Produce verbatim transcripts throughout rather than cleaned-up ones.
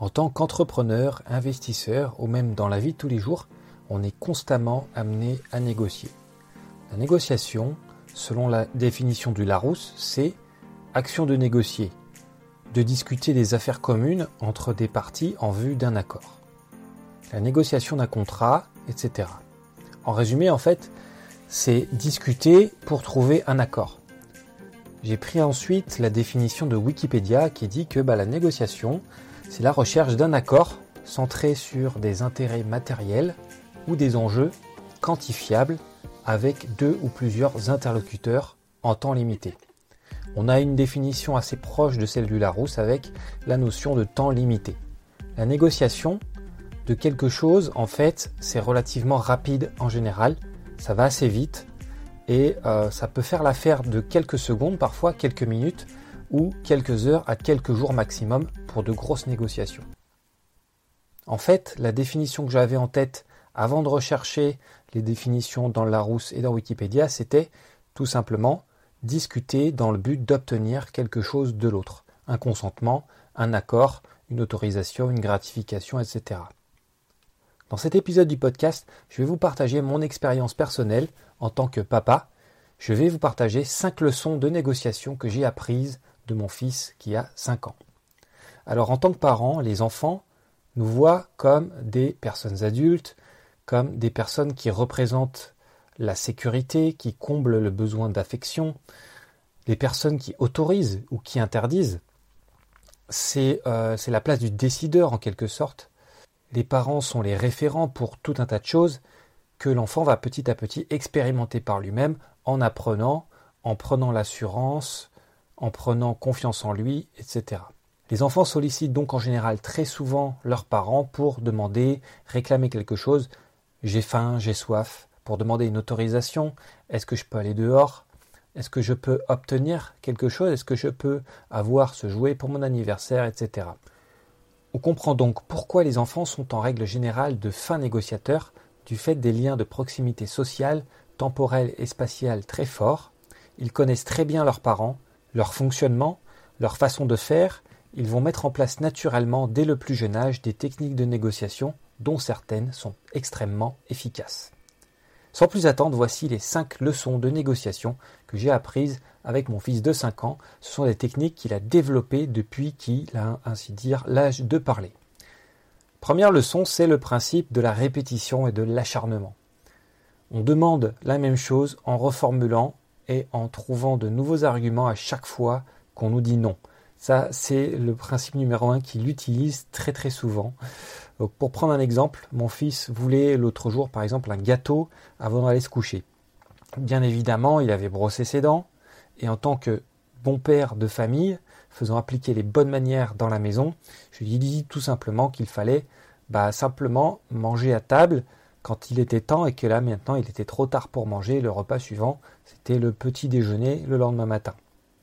En tant qu'entrepreneur, investisseur ou même dans la vie de tous les jours, on est constamment amené à négocier. La négociation, selon la définition du Larousse, c'est action de négocier, de discuter des affaires communes entre des parties en vue d'un accord. La négociation d'un contrat, et cetera. En résumé, en fait, c'est discuter pour trouver un accord. J'ai pris ensuite la définition de Wikipédia qui dit que bah, la négociation, c'est la recherche d'un accord centré sur des intérêts matériels ou des enjeux quantifiables avec deux ou plusieurs interlocuteurs en temps limité. On a une définition assez proche de celle du Larousse avec la notion de temps limité. La négociation de quelque chose, en fait, c'est relativement rapide en général, ça va assez vite et euh, ça peut faire l'affaire de quelques secondes, parfois quelques minutes ou quelques heures à quelques jours maximum pour de grosses négociations. En fait, la définition que j'avais en tête avant de rechercher les définitions dans le Larousse et dans Wikipédia, c'était tout simplement discuter dans le but d'obtenir quelque chose de l'autre. Un consentement, un accord, une autorisation, une gratification, et cetera. Dans cet épisode du podcast, je vais vous partager mon expérience personnelle en tant que papa. Je vais vous partager cinq leçons de négociation que j'ai apprises de mon fils qui a cinq ans. Alors en tant que parents, les enfants nous voient comme des personnes adultes, comme des personnes qui représentent la sécurité, qui comblent le besoin d'affection, les personnes qui autorisent ou qui interdisent. C'est, euh, c'est la place du décideur en quelque sorte. Les parents sont les référents pour tout un tas de choses que l'enfant va petit à petit expérimenter par lui-même en apprenant, en prenant l'assurance, en prenant confiance en lui, et cetera. Les enfants sollicitent donc en général très souvent leurs parents pour demander, réclamer quelque chose. J'ai faim, j'ai soif, pour demander une autorisation. Est-ce que je peux aller dehors ? Est-ce que je peux obtenir quelque chose ? Est-ce que je peux avoir ce jouet pour mon anniversaire, et cetera. On comprend donc pourquoi les enfants sont en règle générale de fins négociateurs du fait des liens de proximité sociale, temporelle et spatiale très forts. Ils connaissent très bien leurs parents, leur fonctionnement, leur façon de faire. Ils vont mettre en place naturellement dès le plus jeune âge des techniques de négociation dont certaines sont extrêmement efficaces. Sans plus attendre, voici les cinq leçons de négociation que j'ai apprises avec mon fils de cinq ans. Ce sont des techniques qu'il a développées depuis qu'il a, ainsi dire, l'âge de parler. Première leçon, c'est le principe de la répétition et de l'acharnement. On demande la même chose en reformulant et en trouvant de nouveaux arguments à chaque fois qu'on nous dit non. Ça, c'est le principe numéro un qu'il utilise très très souvent. Donc, pour prendre un exemple, mon fils voulait l'autre jour, par exemple, un gâteau avant d'aller se coucher. Bien évidemment, il avait brossé ses dents, et en tant que bon père de famille, faisant appliquer les bonnes manières dans la maison, je lui ai dit tout simplement qu'il fallait bah, simplement manger à table quand il était temps, et que là, maintenant, il était trop tard pour manger. Le repas suivant, c'était le petit déjeuner le lendemain matin.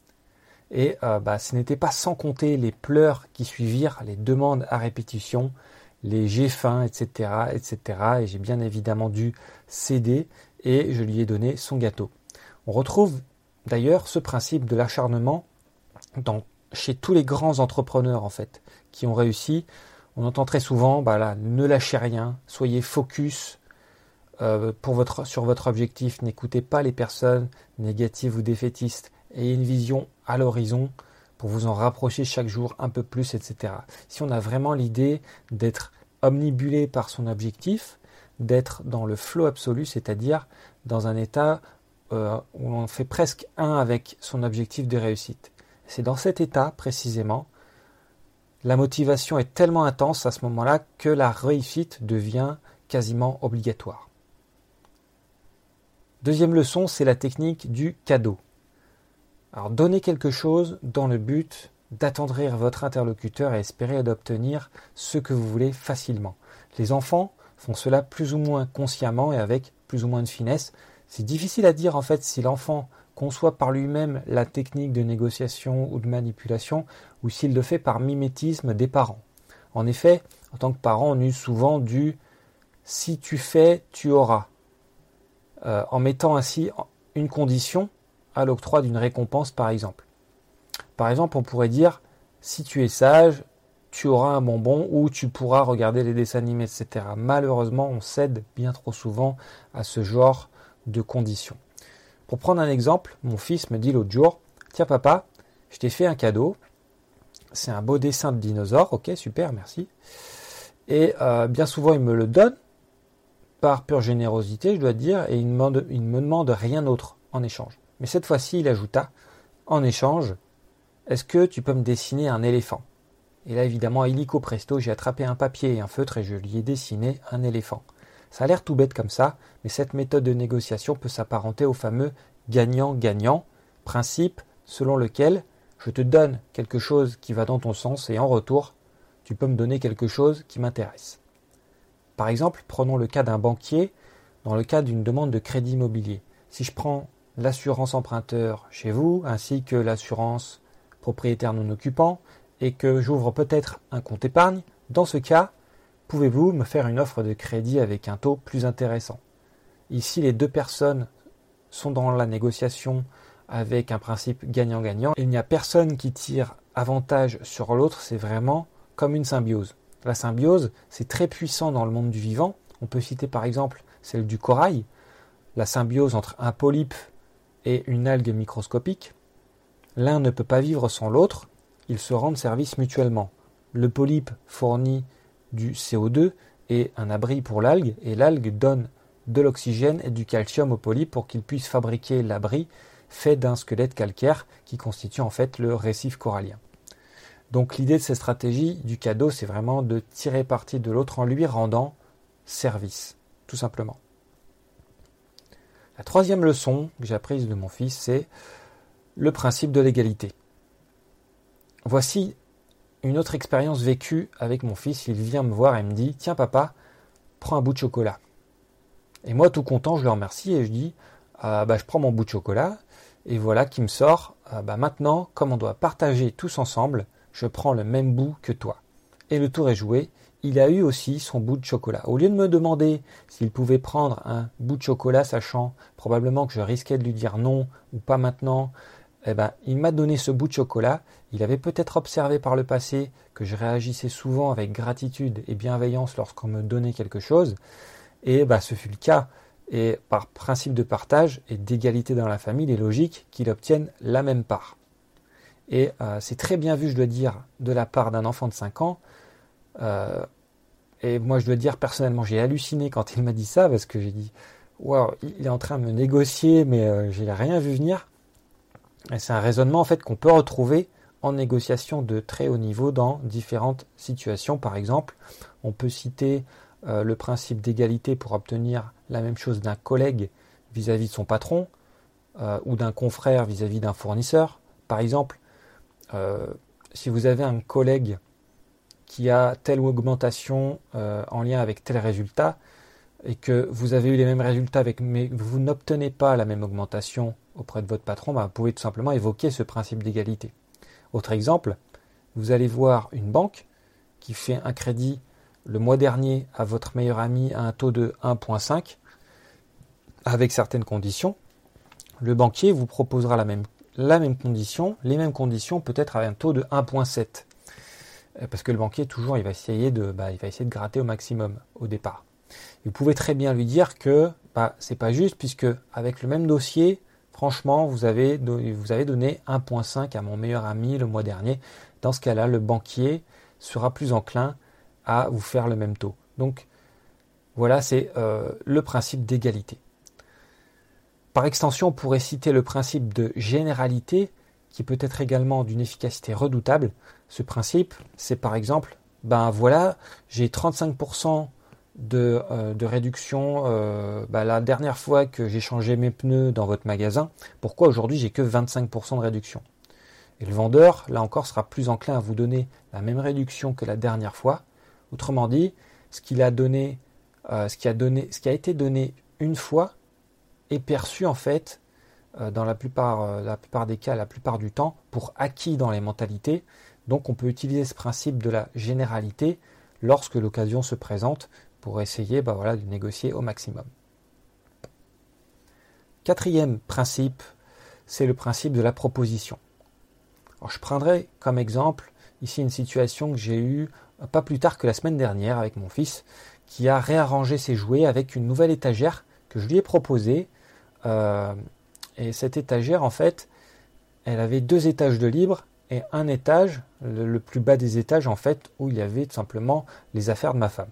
Et euh, bah, ce n'était pas sans compter les pleurs qui suivirent, les demandes à répétition, les j'ai faim, et cetera, et cetera. Et j'ai bien évidemment dû céder et je lui ai donné son gâteau. On retrouve d'ailleurs ce principe de l'acharnement dans, chez tous les grands entrepreneurs en fait, qui ont réussi. On entend très souvent, bah là, ne lâchez rien, soyez focus euh, pour votre, sur votre objectif, n'écoutez pas les personnes négatives ou défaitistes. Ayez une vision à l'horizon pour vous en rapprocher chaque jour un peu plus, et cetera. Si on a vraiment l'idée d'être omnibulé par son objectif, d'être dans le flow absolu, c'est-à-dire dans un état euh, où on fait presque un avec son objectif de réussite. C'est dans cet état, précisément, la motivation est tellement intense à ce moment-là que la réussite devient quasiment obligatoire. Deuxième leçon, c'est la technique du cadeau. Alors, donnez quelque chose dans le but d'attendrir votre interlocuteur et espérer d'obtenir ce que vous voulez facilement. Les enfants font cela plus ou moins consciemment et avec plus ou moins de finesse. C'est difficile à dire en fait si l'enfant conçoit par lui-même la technique de négociation ou de manipulation ou s'il le fait par mimétisme des parents. En effet, en tant que parent, on use souvent du « si tu fais, tu auras euh, » en mettant ainsi une condition à l'octroi d'une récompense par exemple. Par exemple, on pourrait dire « si tu es sage, tu auras un bonbon ou tu pourras regarder les dessins animés, et cetera. Malheureusement, on cède bien trop souvent à ce genre de conditions. Pour prendre un exemple, mon fils me dit l'autre jour, « Tiens papa, je t'ai fait un cadeau, c'est un beau dessin de dinosaure, ok, super, merci. » Et euh, bien souvent, il me le donne par pure générosité, je dois dire, et il ne me, il me demande rien d'autre en échange. Mais cette fois-ci, il ajouta, en échange, est-ce que tu peux me dessiner un éléphant? Et là, évidemment, illico presto, j'ai attrapé un papier et un feutre et je lui ai dessiné un éléphant. Ça a l'air tout bête comme ça, mais cette méthode de négociation peut s'apparenter au fameux gagnant-gagnant, principe selon lequel je te donne quelque chose qui va dans ton sens et en retour, tu peux me donner quelque chose qui m'intéresse. Par exemple, prenons le cas d'un banquier dans le cas d'une demande de crédit immobilier. Si je prends l'assurance emprunteur chez vous, ainsi que l'assurance propriétaire non occupant, et que j'ouvre peut-être un compte épargne, dans ce cas, pouvez-vous me faire une offre de crédit avec un taux plus intéressant? Ici, les deux personnes sont dans la négociation avec un principe gagnant-gagnant. Il n'y a personne qui tire avantage sur l'autre, c'est vraiment comme une symbiose. La symbiose, c'est très puissant dans le monde du vivant. On peut citer par exemple celle du corail, la symbiose entre un polype et une algue microscopique. L'un ne peut pas vivre sans l'autre, ils se rendent service mutuellement. Le polype fournit du C O deux et un abri pour l'algue, et l'algue donne de l'oxygène et du calcium au polype pour qu'il puisse fabriquer l'abri fait d'un squelette calcaire qui constitue en fait le récif corallien. Donc l'idée de cette stratégie du cadeau, c'est vraiment de tirer parti de l'autre en lui rendant service, tout simplement. La troisième leçon que j'ai apprise de mon fils, c'est le principe de l'égalité. Voici une autre expérience vécue avec mon fils. Il vient me voir et me dit « Tiens papa, prends un bout de chocolat. » Et moi tout content, je le remercie et je dis ah, bah, « Je prends mon bout de chocolat. » Et voilà qui me sort ah, bah, « Maintenant, comme on doit partager tous ensemble, je prends le même bout que toi. » Et le tour est joué. Il a eu aussi son bout de chocolat. Au lieu de me demander s'il pouvait prendre un bout de chocolat, sachant probablement que je risquais de lui dire non ou pas maintenant, eh ben, il m'a donné ce bout de chocolat. Il avait peut-être observé par le passé que je réagissais souvent avec gratitude et bienveillance lorsqu'on me donnait quelque chose. Et bah, ce fut le cas. Et par principe de partage et d'égalité dans la famille, il est logique qu'il obtienne la même part. Et euh, c'est très bien vu, je dois dire, de la part d'un enfant de cinq ans. Euh, et moi, je dois dire, personnellement, j'ai halluciné quand il m'a dit ça, parce que j'ai dit, waouh, il est en train de me négocier, mais euh, j'ai rien vu venir. Et c'est un raisonnement en fait qu'on peut retrouver en négociation de très haut niveau dans différentes situations. Par exemple, on peut citer euh, le principe d'égalité pour obtenir la même chose d'un collègue vis-à-vis de son patron euh, ou d'un confrère vis-à-vis d'un fournisseur. Par exemple, euh, si vous avez un collègue qui a telle augmentation euh, en lien avec tel résultat et que vous avez eu les mêmes résultats avec, mais vous n'obtenez pas la même augmentation auprès de votre patron, bah, vous pouvez tout simplement évoquer ce principe d'égalité. Autre exemple, vous allez voir une banque qui fait un crédit le mois dernier à votre meilleur ami à un taux de un virgule cinq avec certaines conditions. Le banquier vous proposera la même, la même condition, les mêmes conditions peut-être à un taux de un virgule sept. Parce que le banquier, toujours, il va essayer de, bah, il va essayer de gratter au maximum au départ. Vous pouvez très bien lui dire que bah, c'est pas juste, puisque avec le même dossier, franchement, vous avez, vous avez donné un virgule cinq à mon meilleur ami le mois dernier. Dans ce cas-là, le banquier sera plus enclin à vous faire le même taux. Donc, voilà, c'est euh, le principe d'égalité. Par extension, on pourrait citer le principe de généralité, qui peut être également d'une efficacité redoutable. Ce principe, c'est par exemple, ben voilà, j'ai trente-cinq pour cent de, euh, de réduction euh, ben la dernière fois que j'ai changé mes pneus dans votre magasin. Pourquoi aujourd'hui j'ai que vingt-cinq pour cent de réduction? Et le vendeur, là encore, sera plus enclin à vous donner la même réduction que la dernière fois. Autrement dit, ce qu'il a donné, euh, ce qui a donné, ce qui a été donné une fois est perçu en fait euh, dans la plupart, euh, la plupart des cas, la plupart du temps, pour acquis dans les mentalités. Donc on peut utiliser ce principe de la généralité lorsque l'occasion se présente pour essayer bah voilà, de négocier au maximum. Quatrième principe, c'est le principe de la proposition. Alors je prendrai comme exemple ici une situation que j'ai eue pas plus tard que la semaine dernière avec mon fils, qui a réarrangé ses jouets avec une nouvelle étagère que je lui ai proposée. Euh, et cette étagère, en fait, elle avait deux étages de libre et un étage, le, le plus bas des étages, en fait, où il y avait tout simplement les affaires de ma femme.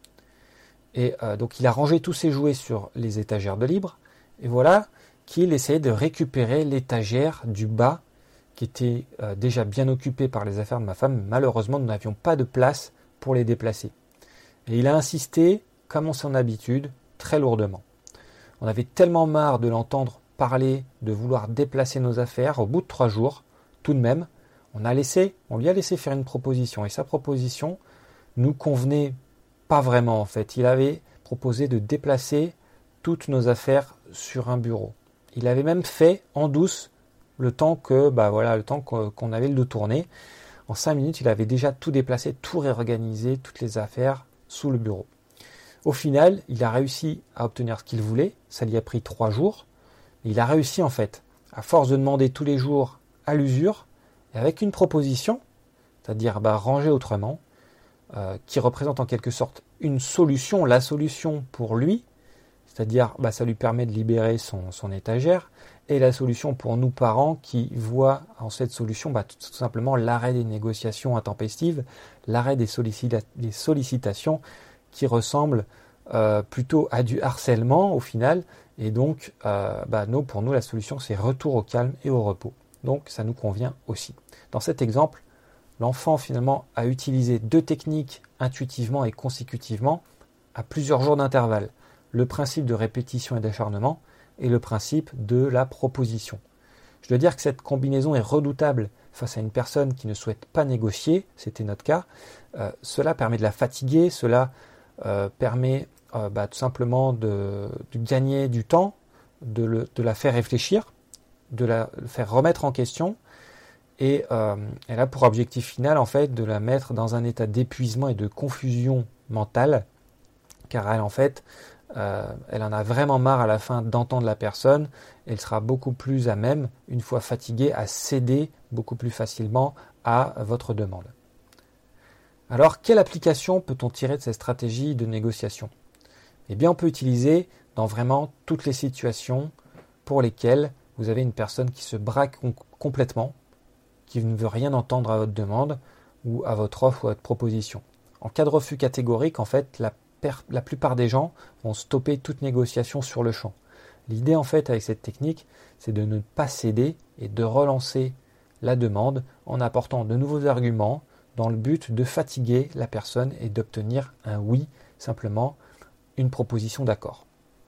Et euh, donc il a rangé tous ses jouets sur les étagères de libre, et voilà qu'il essayait de récupérer l'étagère du bas, qui était euh, déjà bien occupée par les affaires de ma femme. Malheureusement, nous n'avions pas de place pour les déplacer. Et il a insisté, comme en son habitude, très lourdement. On avait tellement marre de l'entendre parler, de vouloir déplacer nos affaires. Au bout de trois jours, tout de même, on a laissé, on lui a laissé faire une proposition. Et sa proposition nous convenait pas vraiment en fait. Il avait proposé de déplacer toutes nos affaires sur un bureau. Il avait même fait en douce le temps que, bah voilà, le temps qu'on avait le dos tourné. En cinq minutes, il avait déjà tout déplacé, tout réorganisé, toutes les affaires sous le bureau. Au final, il a réussi à obtenir ce qu'il voulait. Ça lui a pris trois jours. Il a réussi en fait, à force de demander tous les jours à l'usure, et avec une proposition, c'est-à-dire bah, ranger autrement, euh, qui représente en quelque sorte une solution, la solution pour lui, c'est-à-dire bah, ça lui permet de libérer son, son étagère, et la solution pour nous parents qui voient en cette solution bah, tout, tout simplement l'arrêt des négociations intempestives, l'arrêt des, sollicita- des sollicitations qui ressemblent euh, plutôt à du harcèlement au final, et donc euh, bah, nous, pour nous la solution c'est retour au calme et au repos. Donc ça nous convient aussi. Dans cet exemple, l'enfant finalement a utilisé deux techniques intuitivement et consécutivement à plusieurs jours d'intervalle. Le principe de répétition et d'acharnement et le principe de la proposition. Je dois dire que cette combinaison est redoutable face à une personne qui ne souhaite pas négocier, c'était notre cas. Euh, cela permet de la fatiguer, cela euh, permet euh, bah, tout simplement de, de gagner du temps, de, le, de la faire réfléchir, de la faire remettre en question, et euh, elle a pour objectif final en fait de la mettre dans un état d'épuisement et de confusion mentale, car elle en fait euh, elle en a vraiment marre à la fin d'entendre la personne. Elle sera beaucoup plus à même, une fois fatiguée, à céder beaucoup plus facilement à votre demande. Alors, quelle application peut-on tirer de cette stratégie de négociation ? Eh bien, on peut utiliser dans vraiment toutes les situations pour lesquelles vous avez une personne qui se braque complètement, qui ne veut rien entendre à votre demande ou à votre offre ou à votre proposition. En cas de refus catégorique, en fait, la, per- la plupart des gens vont stopper toute négociation sur le champ. L'idée, en fait, avec cette technique, c'est de ne pas céder et de relancer la demande en apportant de nouveaux arguments dans le but de fatiguer la personne et d'obtenir un oui, simplement une proposition d'accord.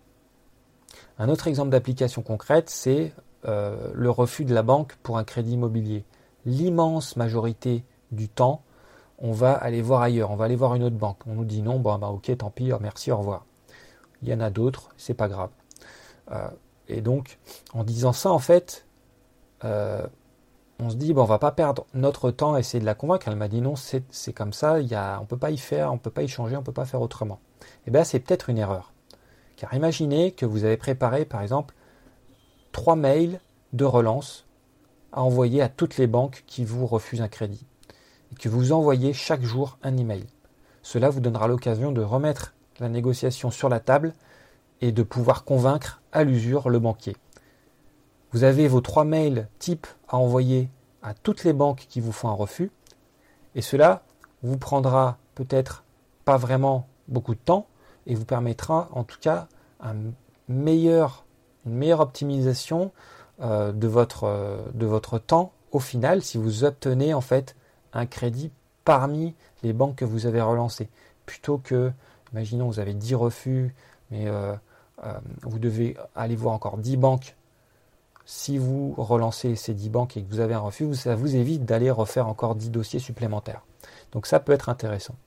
Un autre exemple d'application concrète, c'est euh, le refus de la banque pour un crédit immobilier. L'immense majorité du temps, on va aller voir ailleurs, on va aller voir une autre banque. On nous dit non, bon bah ok, tant pis, merci, au revoir. Il y en a d'autres, c'est pas grave. Euh, et donc, en disant ça, en fait, euh, on se dit bon, on va pas perdre notre temps à essayer de la convaincre. Elle m'a dit non, c'est, c'est comme ça, il y a, on peut pas y faire, on peut pas y changer, on peut pas faire autrement. Et bien, c'est peut-être une erreur. Car imaginez que vous avez préparé, par exemple, trois mails de relance à envoyer à toutes les banques qui vous refusent un crédit et que vous envoyez chaque jour un email. Cela vous donnera l'occasion de remettre la négociation sur la table et de pouvoir convaincre à l'usure le banquier. Vous avez vos trois mails types à envoyer à toutes les banques qui vous font un refus et cela vous prendra peut-être pas vraiment beaucoup de temps et vous permettra en tout cas un meilleur, une meilleure optimisation euh, de, votre, euh, de votre temps au final si vous obtenez en fait un crédit parmi les banques que vous avez relancées. Plutôt que, imaginons vous avez dix refus, mais euh, euh, vous devez aller voir encore dix banques. Si vous relancez ces dix banques et que vous avez un refus, ça vous évite d'aller refaire encore dix dossiers supplémentaires. Donc ça peut être intéressant.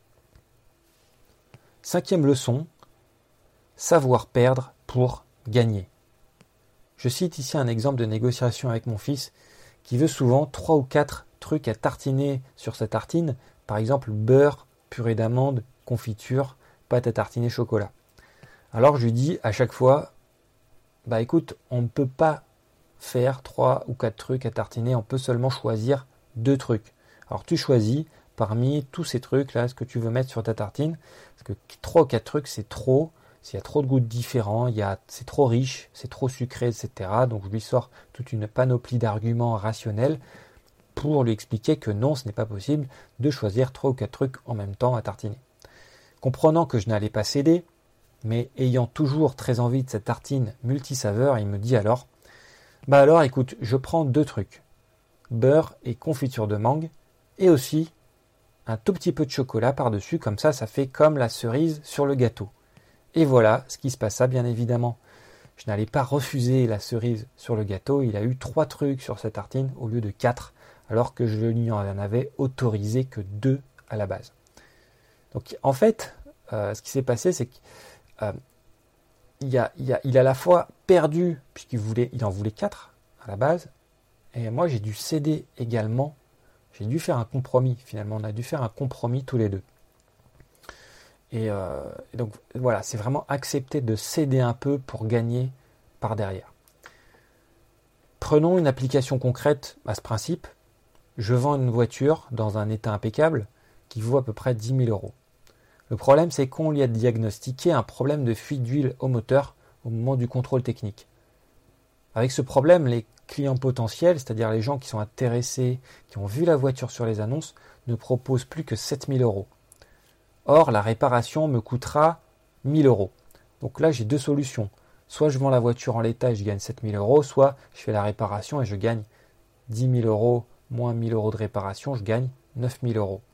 Cinquième leçon, savoir perdre pour gagner. Je cite ici un exemple de négociation avec mon fils qui veut souvent trois ou quatre trucs à tartiner sur sa tartine, par exemple beurre, purée d'amande, confiture, pâte à tartiner, chocolat. Alors je lui dis à chaque fois, bah écoute, on ne peut pas faire trois ou quatre trucs à tartiner, on peut seulement choisir deux trucs. Alors tu choisis parmi tous ces trucs là ce que tu veux mettre sur ta tartine, parce que trois ou quatre trucs c'est trop, s'il y a trop de goûts différents, il y a, c'est trop riche, c'est trop sucré, et cetera. Donc je lui sors toute une panoplie d'arguments rationnels pour lui expliquer que non, ce n'est pas possible de choisir trois ou quatre trucs en même temps à tartiner. Comprenant que je n'allais pas céder, mais ayant toujours très envie de cette tartine multisaveur, il me dit alors, bah alors écoute, je prends deux trucs, beurre et confiture de mangue, et aussi un tout petit peu de chocolat par-dessus, comme ça, ça fait comme la cerise sur le gâteau. Et voilà ce qui se passa, bien évidemment. Je n'allais pas refuser la cerise sur le gâteau, il a eu trois trucs sur sa tartine au lieu de quatre, alors que je lui en avais autorisé que deux à la base. Donc en fait, euh, ce qui s'est passé, c'est qu'il euh, il a, il a, il a à la fois perdu, puisqu'il voulait, il en voulait quatre à la base, et moi j'ai dû céder également. J'ai dû faire un compromis, finalement. On a dû faire un compromis tous les deux. Et, euh, et donc, voilà, c'est vraiment accepter de céder un peu pour gagner par derrière. Prenons une application concrète à ce principe. Je vends une voiture dans un état impeccable qui vaut à peu près dix mille euros. Le problème, c'est qu'on lui a diagnostiqué un problème de fuite d'huile au moteur au moment du contrôle technique. Avec ce problème, les clients potentiels, c'est-à-dire les gens qui sont intéressés, qui ont vu la voiture sur les annonces, ne proposent plus que sept mille euros. Or, la réparation me coûtera mille euros. Donc là, j'ai deux solutions. Soit je vends la voiture en l'état et je gagne sept mille euros, soit je fais la réparation et je gagne dix mille euros moins mille euros de réparation, je gagne neuf mille euros.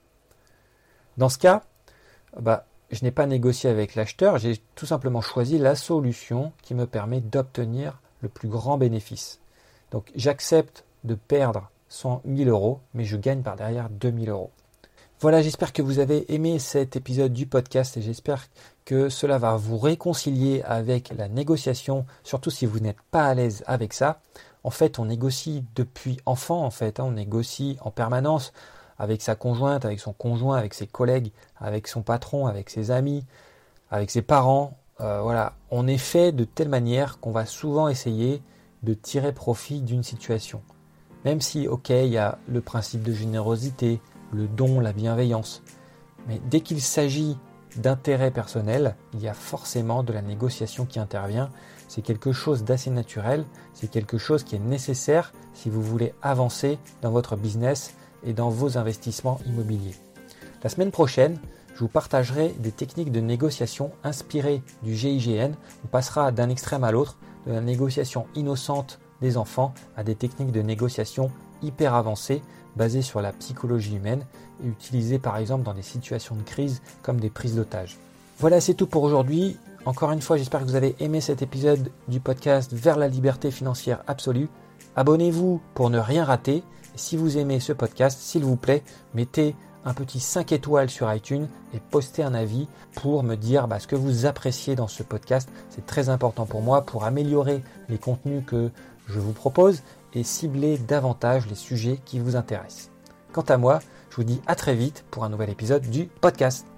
Dans ce cas, bah, je n'ai pas négocié avec l'acheteur, j'ai tout simplement choisi la solution qui me permet d'obtenir le plus grand bénéfice. Donc j'accepte de perdre cent mille euros, mais je gagne par derrière deux mille euros. Voilà, j'espère que vous avez aimé cet épisode du podcast et j'espère que cela va vous réconcilier avec la négociation, surtout si vous n'êtes pas à l'aise avec ça. En fait, on négocie depuis enfant, en fait, hein, on négocie en permanence avec sa conjointe, avec son conjoint, avec ses collègues, avec son patron, avec ses amis, avec ses parents. Euh, voilà, on est fait de telle manière qu'on va souvent essayer de tirer profit d'une situation. Même si, ok, il y a le principe de générosité, le don, la bienveillance. Mais dès qu'il s'agit d'intérêt personnel, il y a forcément de la négociation qui intervient. C'est quelque chose d'assez naturel, c'est quelque chose qui est nécessaire si vous voulez avancer dans votre business et dans vos investissements immobiliers. La semaine prochaine, je vous partagerai des techniques de négociation inspirées du G I G N. On passera d'un extrême à l'autre, de la négociation innocente des enfants à des techniques de négociation hyper avancées basées sur la psychologie humaine et utilisées par exemple dans des situations de crise comme des prises d'otages. Voilà, c'est tout pour aujourd'hui. Encore une fois, j'espère que vous avez aimé cet épisode du podcast Vers la liberté financière absolue. Abonnez-vous pour ne rien rater. Et si vous aimez ce podcast, s'il vous plaît, mettez un petit cinq étoiles sur iTunes et postez un avis pour me dire bah, ce que vous appréciez dans ce podcast. C'est très important pour moi pour améliorer les contenus que je vous propose et cibler davantage les sujets qui vous intéressent. Quant à moi, je vous dis à très vite pour un nouvel épisode du podcast.